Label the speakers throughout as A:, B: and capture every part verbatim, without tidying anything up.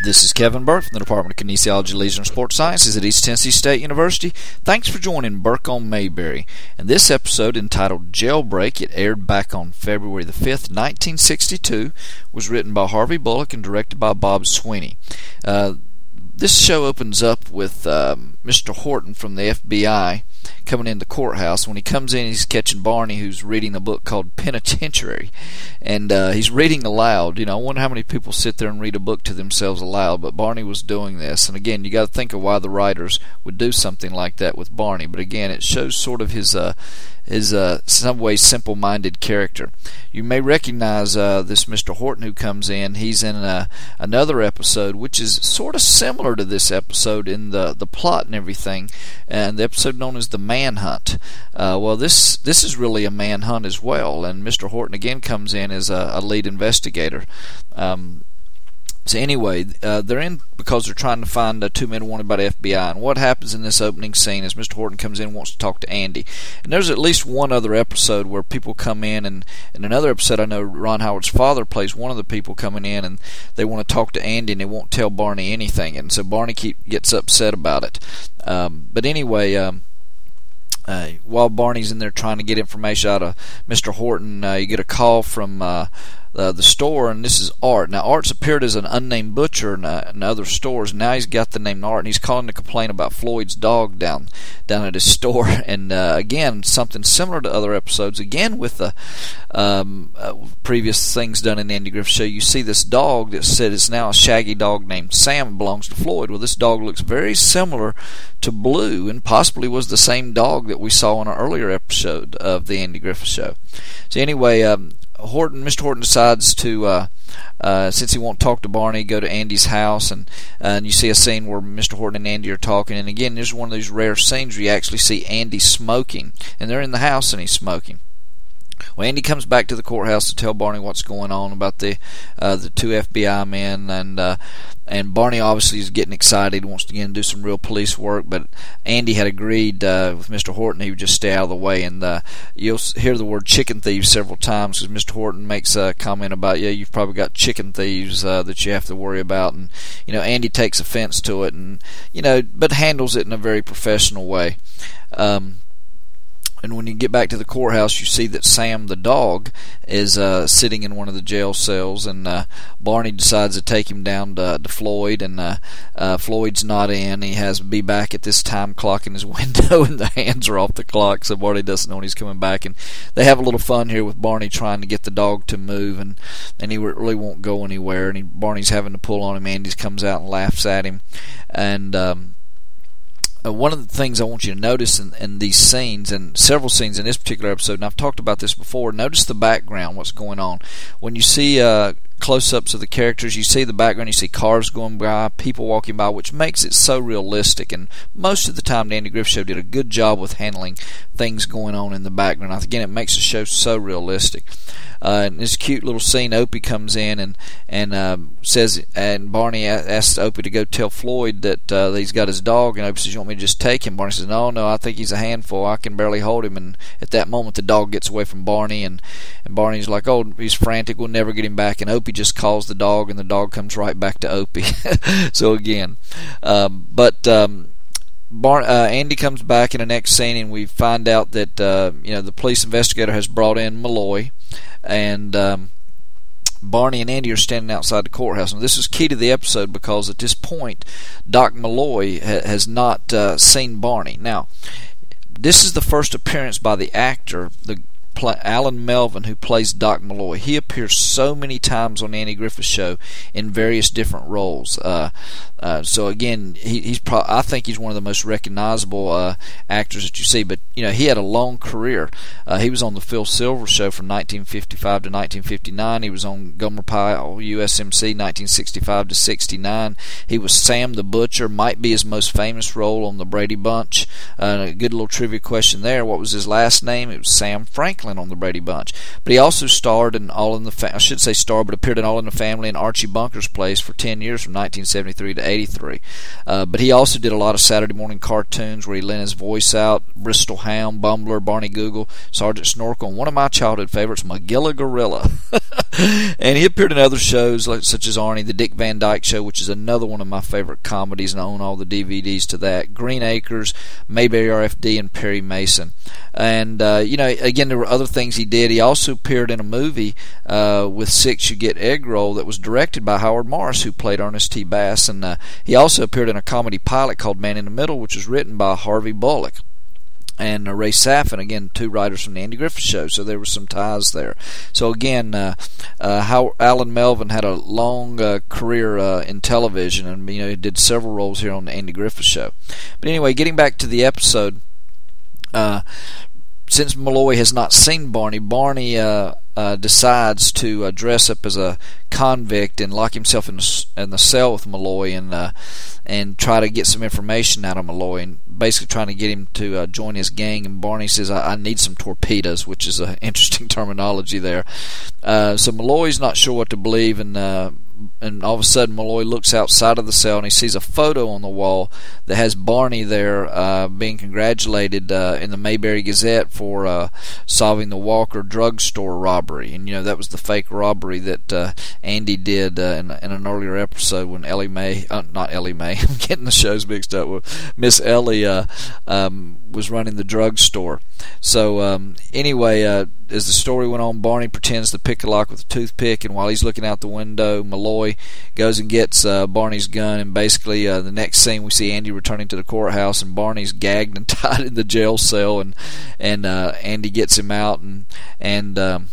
A: This is Kevin Burke from the Department of Kinesiology, Leisure, and Sports Sciences at East Tennessee State University. Thanks for joining Burke on Mayberry. And this episode, entitled Jailbreak, it aired back on February the fifth, nineteen sixty-two, was written by Harvey Bullock and directed by Bob Sweeney. Uh, this show opens up with um, Mister Horton from the F B I coming in the courthouse. When he comes in, he's catching Barney, who's reading a book called Penitentiary, and uh, he's reading aloud. You know, I wonder how many people sit there and read a book to themselves aloud, but Barney was doing this. And again, you got to think of why the writers would do something like that with Barney. But again, it shows sort of his uh, his uh, some way simple-minded character. You may recognize uh, this Mister Horton who comes in. He's in uh, another episode, which is sort of similar to this episode in the the plot and everything, and the episode known as the Manhunt. Uh, well, this this is really a manhunt as well, and Mister Horton again comes in as a, a lead investigator. Um, so anyway, uh, they're in because they're trying to find uh, two men wanted by the F B I. And what happens in this opening scene is Mister Horton comes in and wants to talk to Andy. And there's at least one other episode where people come in, and in another episode I know Ron Howard's father plays one of the people coming in, and they want to talk to Andy and they won't tell Barney anything. And so Barney keep, gets upset about it. Um, but anyway... Um, Uh, while Barney's in there trying to get information out of Mister Horton, uh, you get a call from uh, uh, the store, and this is Art. Now, Art's appeared as an unnamed butcher in, uh, in other stores. Now he's got the name Art, and he's calling to complain about Floyd's dog down down at his store. And uh, again, something similar to other episodes. Again, with the um, uh, previous things done in the Andy Griffith Show, you see this dog that said it's now a shaggy dog named Sam, belongs to Floyd. Well, this dog looks very similar to Blue, and possibly was the same dog that we saw in an earlier episode of the Andy Griffith Show. So anyway, um, Horton, Mister Horton decides to, uh, uh, since he won't talk to Barney, go to Andy's house, and uh, and you see a scene where Mister Horton and Andy are talking. And again, this is one of those rare scenes where you actually see Andy smoking, and they're in the house and he's smoking. Well, Andy comes back to the courthouse to tell Barney what's going on about the uh, the two F B I men, and uh, and Barney obviously is getting excited, wants to again do some real police work, but Andy had agreed uh, with Mister Horton he would just stay out of the way, and uh, you'll hear the word chicken thieves several times because Mister Horton makes a comment about, yeah, you've probably got chicken thieves uh, that you have to worry about, and you know Andy takes offense to it, and you know, but handles it in a very professional way. Um, And when you get back to the courthouse, you see that Sam the dog is uh, sitting in one of the jail cells, and uh, Barney decides to take him down to, to Floyd, and uh, uh, Floyd's not in. He has to be back at this time clock in his window, and the hands are off the clock, so Barney doesn't know when he's coming back. And they have a little fun here with Barney trying to get the dog to move, and, and he really won't go anywhere, and he, Barney's having to pull on him. Andy comes out and laughs at him, and... Um, Uh, one of the things I want you to notice in, in these scenes, and several scenes in this particular episode, and I've talked about this before, notice the background, what's going on. When you see uh, close-ups of the characters, you see the background, you see cars going by, people walking by, which makes it so realistic. And most of the time, the Andy Griffith Show did a good job with handling things going on in the background. Again, it makes the show so realistic. Uh, in this cute little scene, Opie comes in and and um, says, and Barney asks Opie to go tell Floyd that, uh, that he's got his dog, and Opie says, "You want me to just take him?" Barney says, "No, no, I think he's a handful. I can barely hold him." And at that moment, the dog gets away from Barney, and, and Barney's like, "Oh, he's frantic. We'll never get him back." And Opie just calls the dog, and the dog comes right back to Opie. So again, um, but. Um, Bar- uh, Andy comes back in the next scene, and we find out that uh, you know the police investigator has brought in Malloy, and um, Barney and Andy are standing outside the courthouse. And this is key to the episode because at this point, Doc Malloy ha- has not uh, seen Barney. Now, this is the first appearance by the actor, the Alan Melvin, who plays Doc Malloy. He appears so many times on the Andy Griffith Show in various different roles. Uh, uh, so again, he, he's pro- I think he's one of the most recognizable uh, actors that you see. But you know, he had a long career. Uh, he was on the Phil Silvers Show from nineteen fifty-five to nineteen fifty-nine. He was on Gomer Pyle U S M C nineteen sixty-five to sixty-nine. He was Sam the Butcher, might be his most famous role on the Brady Bunch. Uh, a good little trivia question there. What was his last name? It was Sam Franklin. Franklin on the Brady Bunch. But he also starred in All in the Fa- I should say starred, but appeared in All in the Family and Archie Bunker's Place for ten years from nineteen seventy-three to eighty-three. Uh, but he also did a lot of Saturday morning cartoons where he lent his voice out: Bristol Hound, Bumbler, Barney Google, Sergeant Snorkel, and one of my childhood favorites, Magilla Gorilla. And he appeared in other shows like, such as Arnie, The Dick Van Dyke Show, which is another one of my favorite comedies, and I own all the D V Ds to that. Green Acres, Mayberry R F D, and Perry Mason. And, uh, you know, again, there were other things he did. He also appeared in a movie uh, with Six You Get Egg Roll that was directed by Howard Morris, who played Ernest T. Bass. And uh, he also appeared in a comedy pilot called Man in the Middle, which was written by Harvey Bullock and uh, Ray Saffin, again, two writers from the Andy Griffith Show, so there were some ties there. So again, uh, uh, how Alan Melvin had a long uh, career uh, in television, and you know he did several roles here on the Andy Griffith Show. But anyway, getting back to the episode, uh, since Malloy has not seen Barney, Barney uh, uh, decides to uh, dress up as a convict and lock himself in the, in the cell with Malloy and uh, and try to get some information out of Malloy, and basically trying to get him to uh, join his gang. And Barney says, I, I need some torpedoes, which is an interesting terminology there. Uh, so Malloy's not sure what to believe, and uh, and all of a sudden Malloy looks outside of the cell and he sees a photo on the wall that has Barney there uh, being congratulated uh, in the Mayberry Gazette for uh, solving the Walker drugstore robbery. And you know that was the fake robbery that uh, Andy did uh, in, in an earlier episode when Ellie Mae, uh, not Ellie Mae, I'm getting the shows mixed up with Miss Ellie uh, um, was running the drugstore. So um, anyway, uh, as the story went on, Barney pretends to pick a lock with a toothpick, and while he's looking out the window, Malloy goes and gets uh, Barney's gun. And basically, uh, the next scene we see Andy returning to the courthouse, and Barney's gagged and tied in the jail cell, and and uh, Andy gets him out, and and um,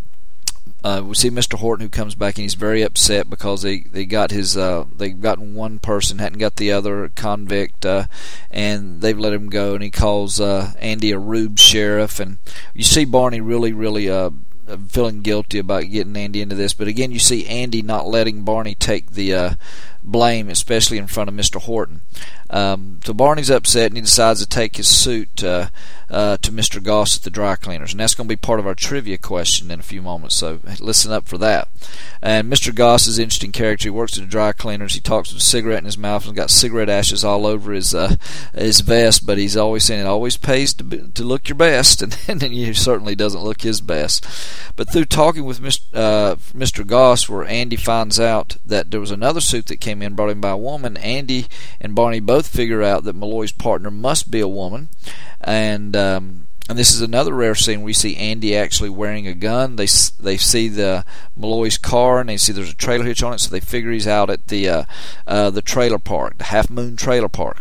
A: Uh, we see Mister Horton, who comes back, and he's very upset because they they got his uh, they've gotten one person, hadn't got the other convict, uh, and they've let him go. And he calls uh, Andy a rube sheriff, and you see Barney really really uh, feeling guilty about getting Andy into this. But again, you see Andy not letting Barney take the uh, blame, especially in front of Mister Horton. Um, so Barney's upset, and he decides to take his suit uh, uh, to Mister Goss at the dry cleaners, and that's going to be part of our trivia question in a few moments, so listen up for that. And Mister Goss is an interesting character. He works at the dry cleaners. He talks with a cigarette in his mouth and got cigarette ashes all over his uh, his vest, but he's always saying it always pays to, be, to look your best, and, and he certainly doesn't look his best. But through talking with Mister Uh, Mister Goss, where Andy finds out that there was another suit that came in brought in by a woman, Andy and Barney both figure out that Malloy's partner must be a woman, and um, and this is another rare scene where we see Andy actually wearing a gun. They they see the Malloy's car, and they see there's a trailer hitch on it, so they figure he's out at the uh, uh, the trailer park, the Half Moon Trailer Park.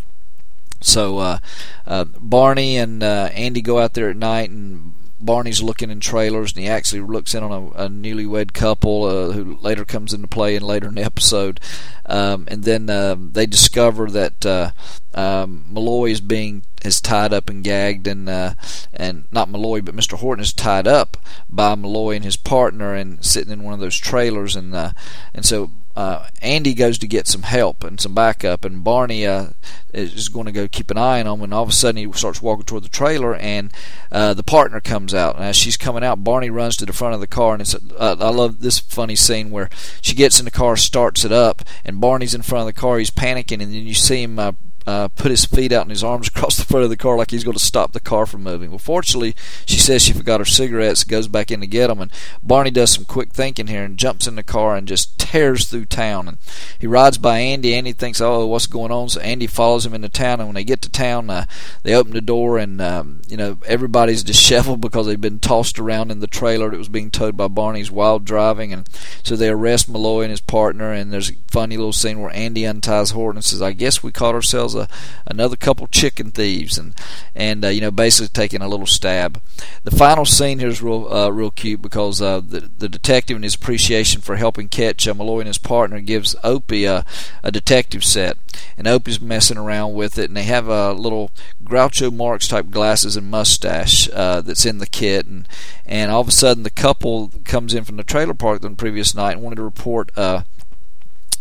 A: So uh, uh, Barney and uh, Andy go out there at night, and Barney's looking in trailers, and he actually looks in on a, a newlywed couple uh, who later comes into play in later in the episode. Um, and then uh, they discover that uh, um, Malloy is being is tied up and gagged, and uh, and not Malloy, but Mister Horton is tied up by Malloy and his partner, and sitting in one of those trailers, and uh, and so. Uh, Andy goes to get some help and some backup, and Barney uh, is going to go keep an eye on him, and all of a sudden he starts walking toward the trailer, and uh, the partner comes out, and as she's coming out, Barney runs to the front of the car, and it's uh, I love this funny scene where she gets in the car, starts it up, and Barney's in front of the car, he's panicking, and then you see him uh, Uh, put his feet out and his arms across the front of the car like he's going to stop the car from moving. Well, fortunately, she says she forgot her cigarettes, goes back in to get them, and Barney does some quick thinking here and jumps in the car and just tears through town. And he rides by Andy. Andy thinks, oh, what's going on? So Andy follows him into town, and when they get to town, uh, they open the door, and um, you know everybody's disheveled because they've been tossed around in the trailer that was being towed by Barney's wild driving. And so they arrest Malloy and his partner, and there's a funny little scene where Andy unties Horton and says, I guess we caught ourselves A, another couple chicken thieves, and and uh, you know basically taking a little stab. The final scene here is real uh, real cute because uh, the the detective, in his appreciation for helping catch uh, Malloy and his partner, gives Opie a, a detective set, and Opie's messing around with it, and they have a uh, little Groucho Marx type glasses and mustache uh, that's in the kit, and and all of a sudden the couple comes in from the trailer park the previous night and wanted to report uh,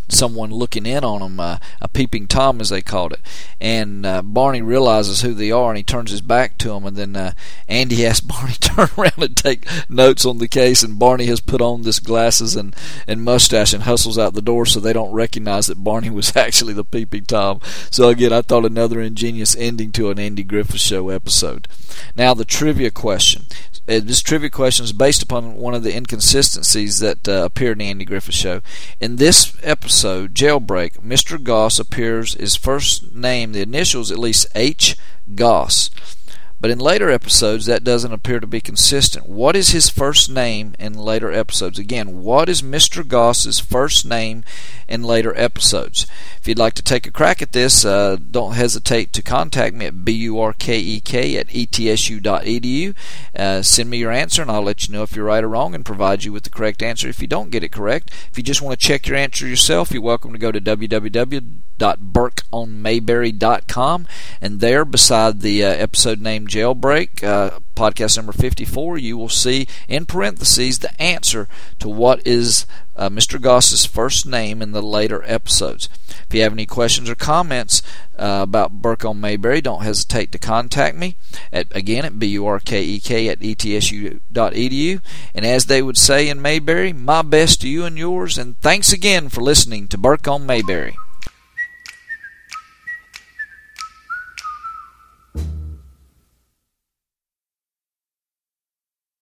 A: someone looking in on them, uh, a peeping Tom as they called it. And uh, Barney realizes who they are, and he turns his back to them, and then uh, Andy asks Barney to turn around and take notes on the case, and Barney has put on this glasses and, and mustache and hustles out the door so they don't recognize that Barney was actually the peeping Tom. So again, I thought another ingenious ending to an Andy Griffith Show episode. Now the trivia question. This trivia question is based upon one of the inconsistencies that uh, appeared in the Andy Griffith Show. In this episode, Jailbreak, Mister Goss appears, his first name, the initials at least H. Goss. But in later episodes, that doesn't appear to be consistent. What is his first name in later episodes? Again, what is Mister Goss's first name in later episodes? If you'd like to take a crack at this, uh, don't hesitate to contact me at burkek at etsu dot edu. Uh, send me your answer, and I'll let you know if you're right or wrong and provide you with the correct answer if you don't get it correct. If you just want to check your answer yourself, you're welcome to go to w w w dot burke on mayberry dot com, and there, beside the uh, episode name Jailbreak, uh, podcast number fifty-four, you will see in parentheses the answer to what is uh, Mister Goss's first name in the later episodes. If you have any questions or comments uh, about Burke on Mayberry, don't hesitate to contact me at again at burkek at etsu dot edu. And as they would say in Mayberry, my best to you and yours, and thanks again for listening to Burke on Mayberry.